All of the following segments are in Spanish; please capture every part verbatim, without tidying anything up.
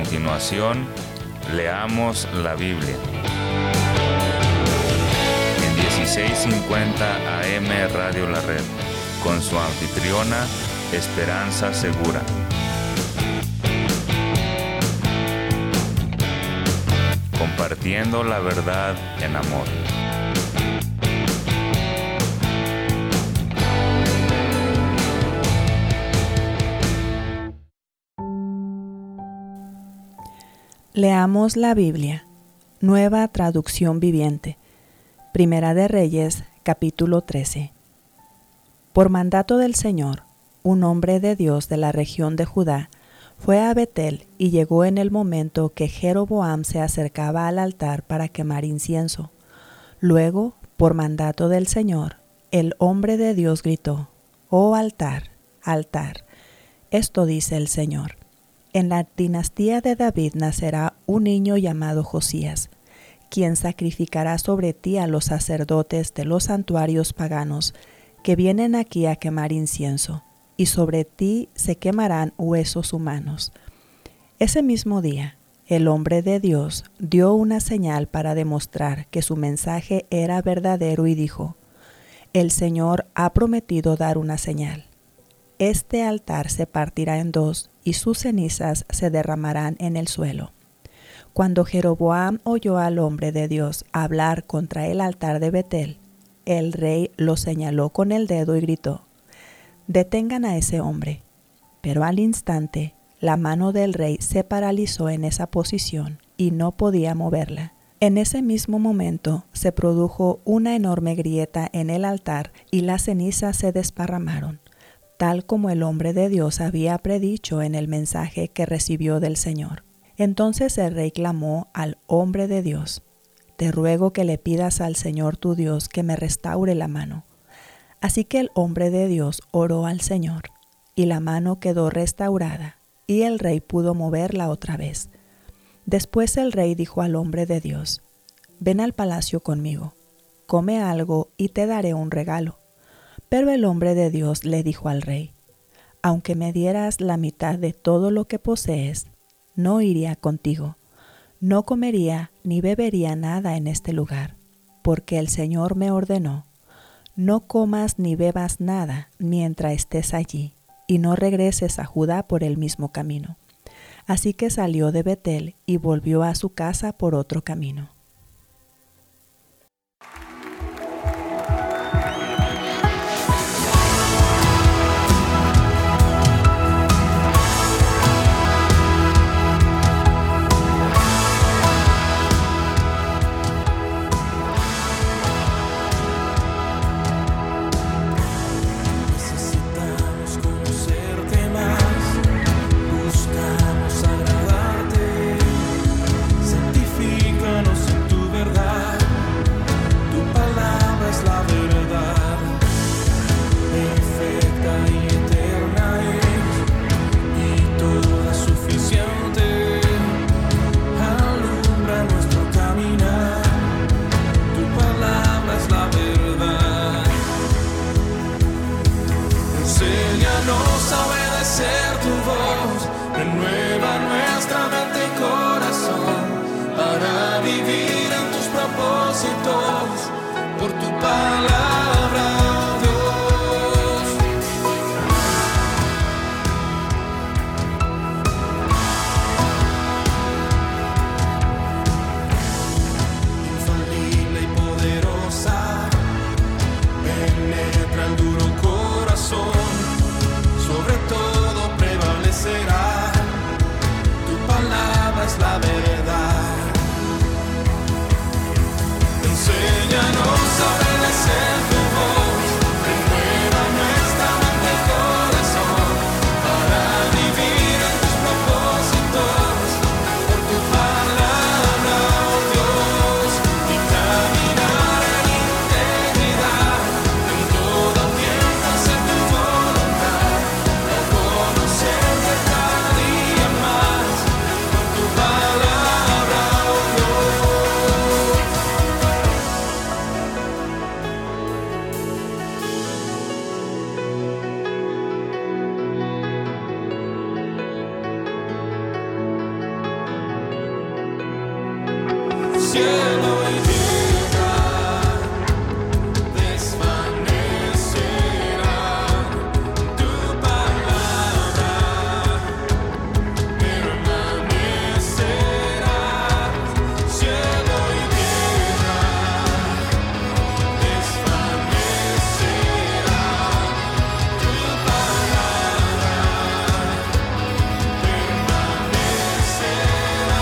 continuación, leamos la Biblia. En dieciséis cincuenta A M Radio La Red, con su anfitriona, Esperanza Segura. Compartiendo la verdad en amor. Leamos la Biblia, Nueva Traducción Viviente, Primera de Reyes, capítulo trece. Por mandato del Señor, un hombre de Dios de la región de Judá fue a Betel y llegó en el momento que Jeroboam se acercaba al altar para quemar incienso. Luego, por mandato del Señor, el hombre de Dios gritó: «Oh altar, altar, esto dice el Señor. En la dinastía de David nacerá un niño llamado Josías, quien sacrificará sobre ti a los sacerdotes de los santuarios paganos que vienen aquí a quemar incienso, y sobre ti se quemarán huesos humanos». Ese mismo día, el hombre de Dios dio una señal para demostrar que su mensaje era verdadero y dijo: «El Señor ha prometido dar una señal. Este altar se partirá en dos y sus cenizas se derramarán en el suelo». Cuando Jeroboam oyó al hombre de Dios hablar contra el altar de Betel, el rey lo señaló con el dedo y gritó: «Detengan a ese hombre». Pero al instante, la mano del rey se paralizó en esa posición y no podía moverla. En ese mismo momento se produjo una enorme grieta en el altar y las cenizas se desparramaron, tal como el hombre de Dios había predicho en el mensaje que recibió del Señor. Entonces el rey clamó al hombre de Dios: «Te ruego que le pidas al Señor tu Dios que me restaure la mano». Así que el hombre de Dios oró al Señor, y la mano quedó restaurada, y el rey pudo moverla otra vez. Después el rey dijo al hombre de Dios: «Ven al palacio conmigo, come algo y te daré un regalo». Pero el hombre de Dios le dijo al rey: «Aunque me dieras la mitad de todo lo que posees, no iría contigo. No comería ni bebería nada en este lugar, porque el Señor me ordenó: no comas ni bebas nada mientras estés allí, y no regreses a Judá por el mismo camino». Así que salió de Betel y volvió a su casa por otro camino. Enséñanos a obedecer tu voz, renueva nuestra mente y corazón, para vivir en tus propósitos, por tu palabra, Dios. Infalible y poderosa, penetra el duro corazón, sobre todo prevalecerá, tu palabra es la verdad. Enséñanos a obedecer tu voz. cielo y tierra desvanecerán, tu palabra permanecerá. Cielo y tierra desvanecerá, tu palabra permanecerá.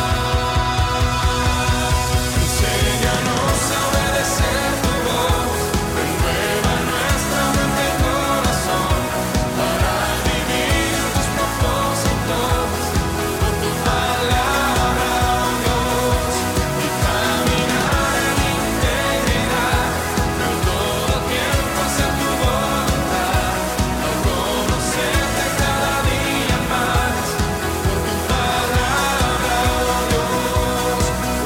Enséñanos a obedecer tu voz, renueva nuestra mente y corazón para vivir tus propósitos por tu palabra, oh Dios, y caminar en integridad, en todo tiempo hacer tu voluntad, al conocerte cada día más por tu palabra, oh Dios.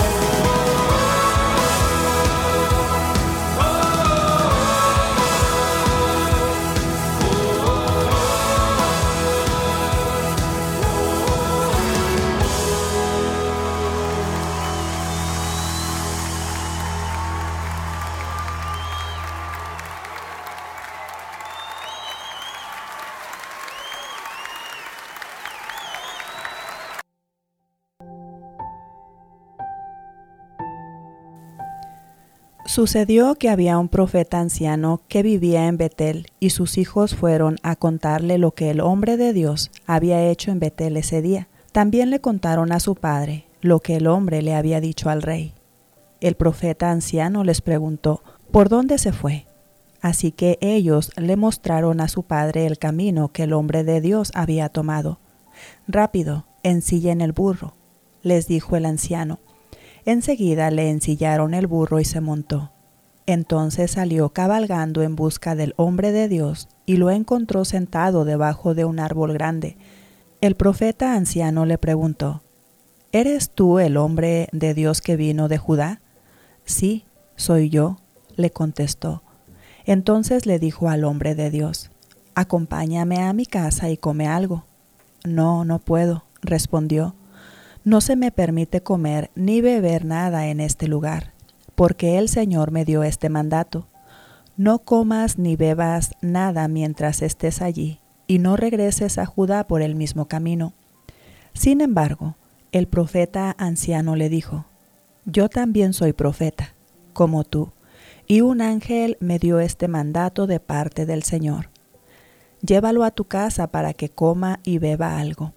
Sucedió que había un profeta anciano que vivía en Betel, y sus hijos fueron a contarle lo que el hombre de Dios había hecho en Betel ese día. También le contaron a su padre lo que el hombre le había dicho al rey. El profeta anciano les preguntó ¿por dónde se fue? Así que ellos le mostraron a su padre el camino que el hombre de Dios había tomado. Rápido, ensillen el burro, les dijo el anciano. Enseguida le ensillaron el burro y se montó. Entonces salió cabalgando en busca del hombre de Dios y lo encontró sentado debajo de un árbol grande. El profeta anciano le preguntó, ¿eres tú el hombre de Dios que vino de Judá? Sí, soy yo, le contestó. Entonces le dijo al hombre de Dios, acompáñame a mi casa y come algo. No, no puedo, respondió. No se me permite comer ni beber nada en este lugar, porque el Señor me dio este mandato. No comas ni bebas nada mientras estés allí, y no regreses a Judá por el mismo camino. Sin embargo, el profeta anciano le dijo, yo también soy profeta, como tú, y un ángel me dio este mandato de parte del Señor. Llévalo a tu casa para que coma y beba algo.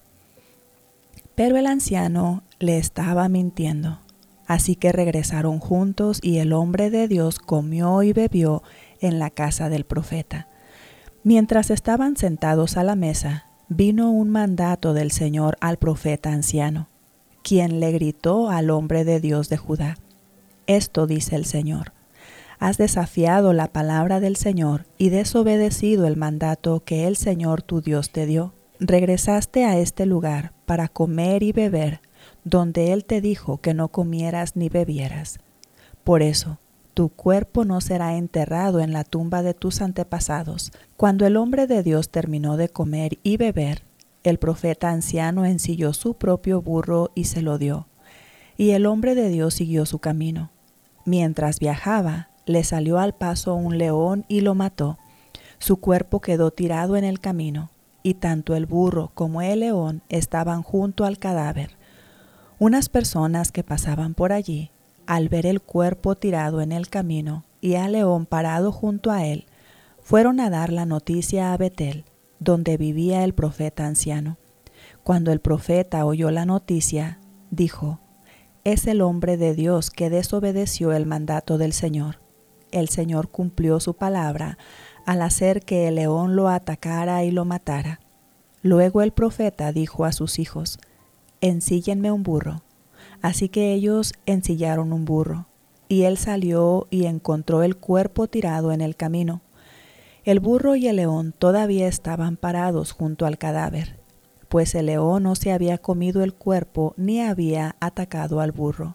Pero el anciano le estaba mintiendo. Así que regresaron juntos y el hombre de Dios comió y bebió en la casa del profeta. Mientras estaban sentados a la mesa, vino un mandato del Señor al profeta anciano, quien le gritó al hombre de Dios de Judá. Esto dice el Señor: has desafiado la palabra del Señor y desobedecido el mandato que el Señor tu Dios te dio. Regresaste a este lugar para comer y beber, donde Él te dijo que no comieras ni bebieras. Por eso, tu cuerpo no será enterrado en la tumba de tus antepasados. Cuando el hombre de Dios terminó de comer y beber, el profeta anciano ensilló su propio burro y se lo dio, y el hombre de Dios siguió su camino. Mientras viajaba, le salió al paso un león y lo mató. Su cuerpo quedó tirado en el camino, y tanto el burro como el león estaban junto al cadáver. Unas personas que pasaban por allí, al ver el cuerpo tirado en el camino y al león parado junto a él, fueron a dar la noticia a Betel, donde vivía el profeta anciano. Cuando el profeta oyó la noticia, dijo: es el hombre de Dios que desobedeció el mandato del Señor. El Señor cumplió su palabra al hacer que el león lo atacara y lo matara. Luego el profeta dijo a sus hijos: ensíllenme un burro. Así que ellos ensillaron un burro, y él salió y encontró el cuerpo tirado en el camino. El burro y el león todavía estaban parados junto al cadáver, pues el león no se había comido el cuerpo ni había atacado al burro.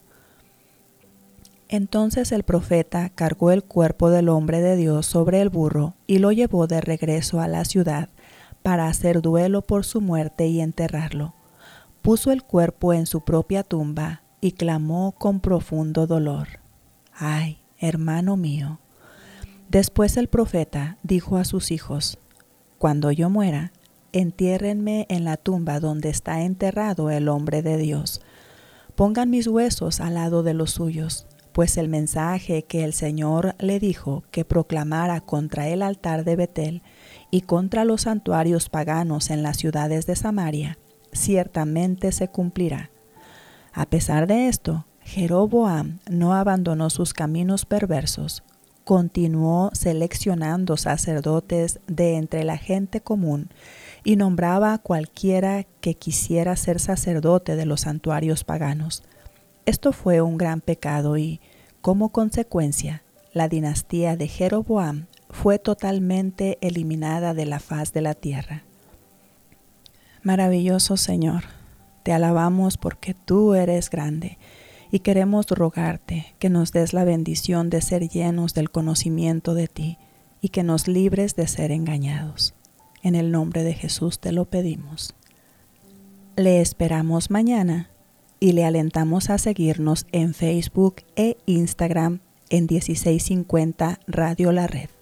Entonces el profeta cargó el cuerpo del hombre de Dios sobre el burro y lo llevó de regreso a la ciudad para hacer duelo por su muerte y enterrarlo. Puso el cuerpo en su propia tumba y clamó con profundo dolor: ¡ay, hermano mío! Después el profeta dijo a sus hijos: cuando yo muera, entiérrenme en la tumba donde está enterrado el hombre de Dios. Pongan mis huesos al lado de los suyos, pues el mensaje que el Señor le dijo que proclamara contra el altar de Betel y contra los santuarios paganos en las ciudades de Samaria, ciertamente se cumplirá. A pesar de esto, Jeroboam no abandonó sus caminos perversos. Continuó seleccionando sacerdotes de entre la gente común y nombraba a cualquiera que quisiera ser sacerdote de los santuarios paganos. Esto fue un gran pecado y, como consecuencia, la dinastía de Jeroboam fue totalmente eliminada de la faz de la tierra. Maravilloso Señor, te alabamos porque tú eres grande y queremos rogarte que nos des la bendición de ser llenos del conocimiento de ti y que nos libres de ser engañados. En el nombre de Jesús te lo pedimos. Le esperamos mañana y le alentamos a seguirnos en Facebook e Instagram en dieciséis cincuenta Radio La Red.